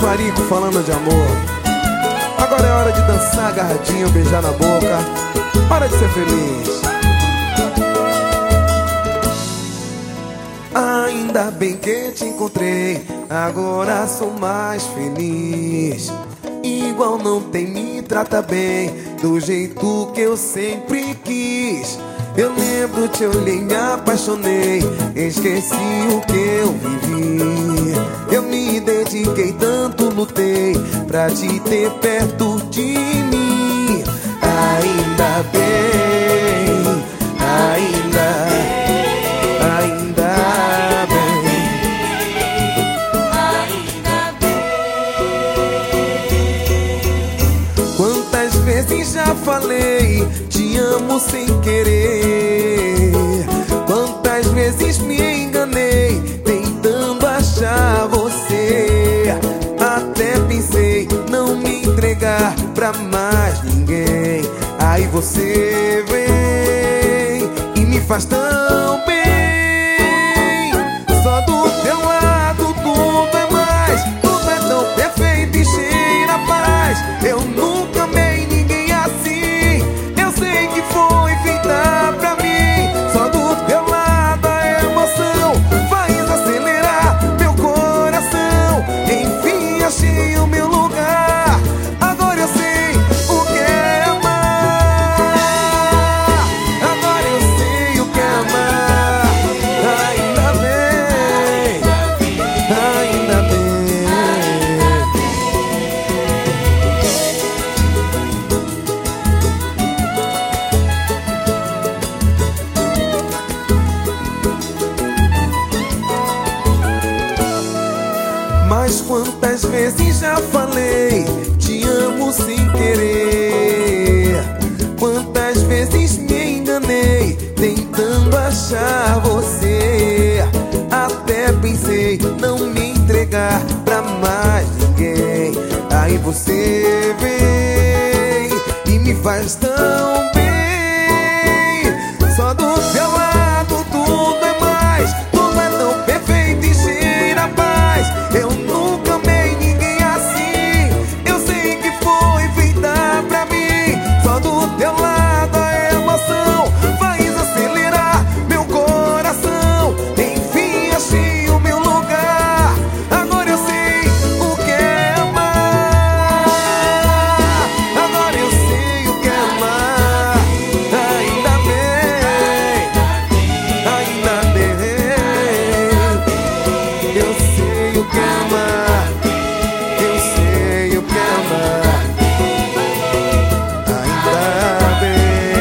Paparico falando de amor. Agora é hora de dançar agarradinho, beijar na boca. Hora de ser feliz. Ainda bem que te encontrei, agora sou mais feliz. Igual não tem, me trata bem, do jeito que eu sempre quis. Eu lembro, te olhei, me apaixonei, esqueci o que eu vivi. Eu me dediquei, tanto lutei pra te ter perto de mim. Ainda bem, ainda bem, ainda bem. Quantas vezes já falei, te amo sem querer. Quantas vezes me enganei, tentando achar você. Até pensei não me entregar pra mais ninguém. Aí você vem e me faz tão bem. Só do teu lado tudo é mais, tudo é tão perfeito e cheio a paz. Eu nunca amei ninguém assim, eu sei que foi feita pra mim. Só do teu lado a emoção faz acelerar meu coração. Enfim achei o meu lugar, agora eu sei o que é amar. Agora eu sei o que é amar. Ainda bem, ainda bem. Mas quantas vezes já falei, te amo sem querer. Quantas vezes me enganei, tentando achar você. Até pensei não me entregar pra mais ninguém. Aí você vem e me faz tão bem. Só do teu lado tudo é mais, tudo é tão perfeito e cheio a paz. Eu nunca amei ninguém assim, eu sei que foi feita pra mim. Só do teu lado a emoção faz acelerar meu coração. Enfim achei o meu lugar, agora eu sei o que é amar. Agora eu sei o que é amar. Ainda bem, ainda bem. Eu sei o que é amar, eu sei o que é amar. Ainda bem,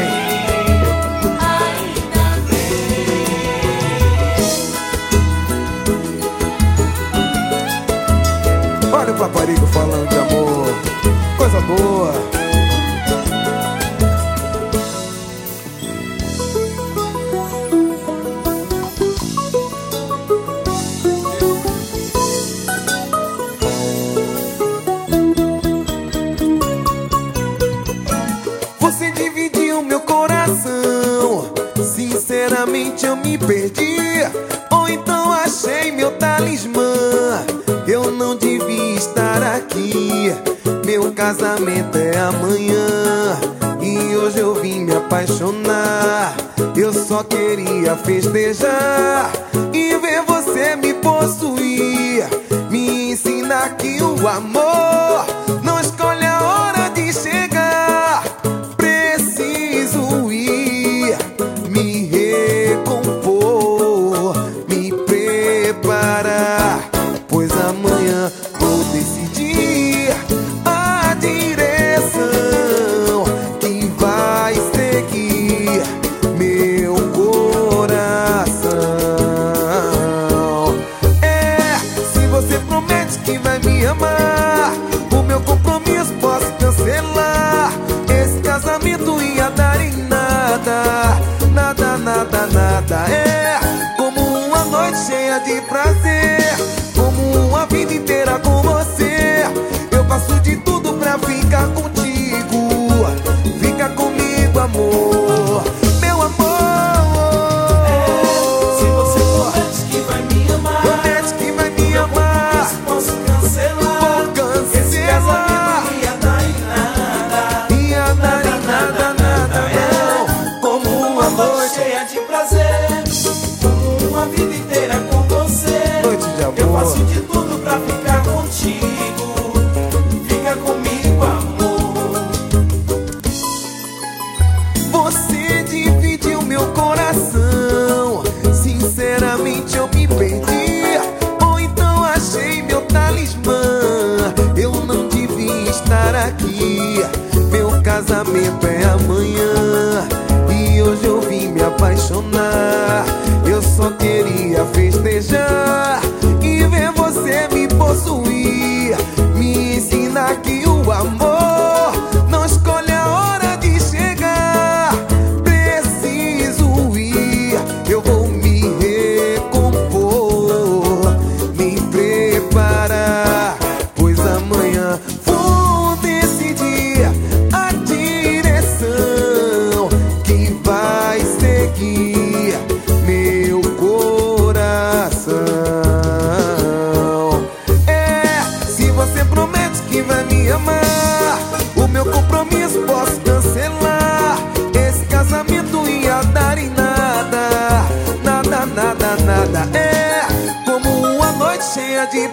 olha o Paparico falando de amor, coisa boa. Você dividiu meu coração, sinceramente eu me perdi. Ou então achei meu talismã, eu não devia estar aqui. Meu casamento é amanhã e hoje eu vim me apaixonar. Eu só queria festejar e ver você me possuir. Me ensinar que o amor não escolhe a hora de chegar. Preciso ir, me recompor, me preparar, pois amanhã vou decidir a direção que vai seguir meu coração. É, se você promete que vai me amar,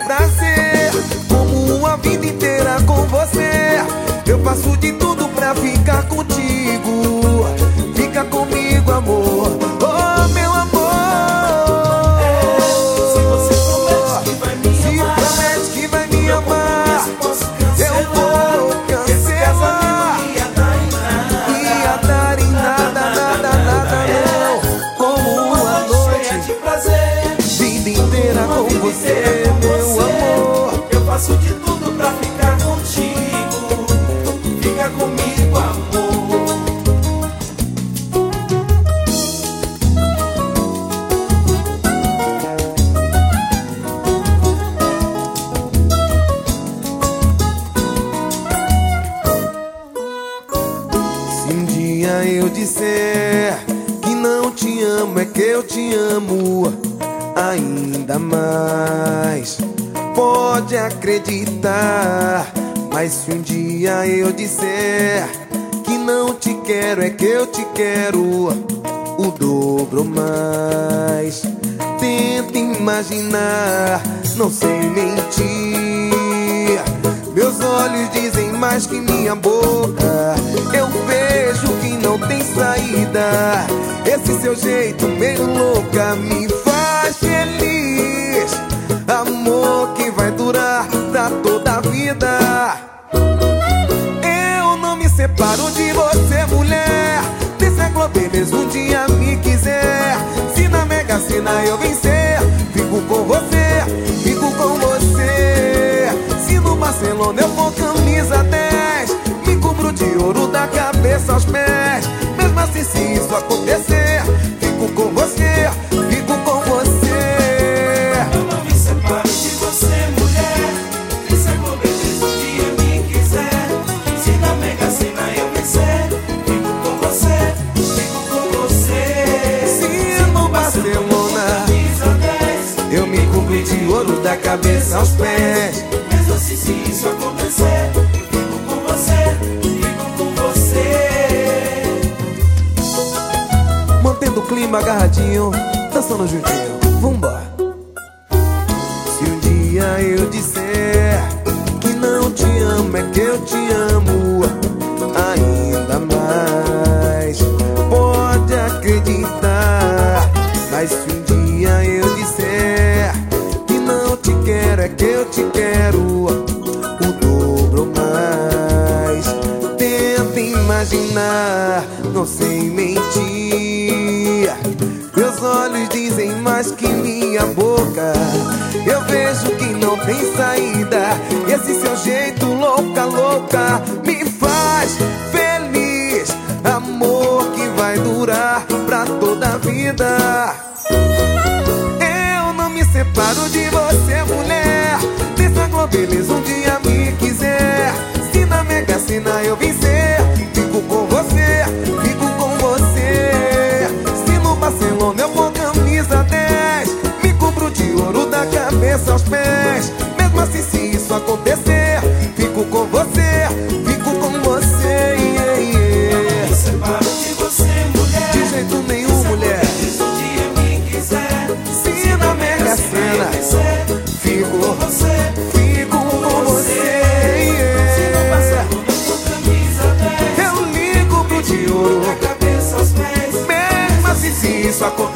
prazer, como a vida inteira com você. Eu faço de tudo pra ficar contigo. Fica comigo, amor, oh meu amor. Se você promete que vai me amar, promete que vai me amar, eu vou cancelar. Ia dar em nada não, como uma noite de prazer, vida inteira com você, meu amor. eu faço de tudo pra ficar contigo. Fica comigo, amor. Se um dia eu disser que não te amo, é que eu te amo ainda mais. Pode acreditar. Mas se um dia eu disser que não te quero, é que eu te quero o dobro mais. Tenta imaginar, não sei mentir. Meus olhos dizem mais que minha boca. Eu vejo que não tem saída. Esse seu jeito meio louca me faz feliz. Amor que vai durar pra toda a vida. Eu não me separo de você, mulher. Se a Globeleza um dia me quiser, se na Mega Sena eu vencer, fico com você, fico com você. Se no Barcelona eu for camisa 10, me cubro de ouro da cabeça aos pés. Mesmo assim, se isso acontecer, fico com você, fico com você. Eu não me separo de você, mulher. Se a Globeleza um dia me quiser, se na Mega Sena eu vencer, fico com você, fico com você. Se no Barcelona Camisa 10, eu me cubro de ouro da cabeça aos pés. mesmo assim, se isso acontecer, fico com você, fico com você. Mantendo o clima agarradinho, dançando juntinho, vambora. Se um dia eu disser que não te amo, é que eu te amo ainda mais. Pode acreditar. Mas se um dia eu disser que não te quero, é que eu te quero o dobro mais. Tenta imaginar, não sei mentir. Meus olhos dizem mais que minha boca. Eu vejo que não tem saída. Esse seu jeito louca, louca me faz feliz. Amor que vai durar pra toda a vida. Eu não me separo de você, mulher. Se a Globeleza um dia me quiser, se na Mega Sena eu vencer, fico com você, fico com você. Se no Barcelona eu for camisa 10, me cubro de ouro da cabeça aos pés. Mesmo assim, se isso acontecer, fico com você, fico com você. Eu me separo de você, mulher. De jeito nenhum, mulher. Se um dia me quiser, Se na Mega Sena fico com você, fico com você. se no Barcelona eu for camisa 10, Eu ligo pro de ouro, da cabeça aos pés. mesmo assim, se isso acontecer.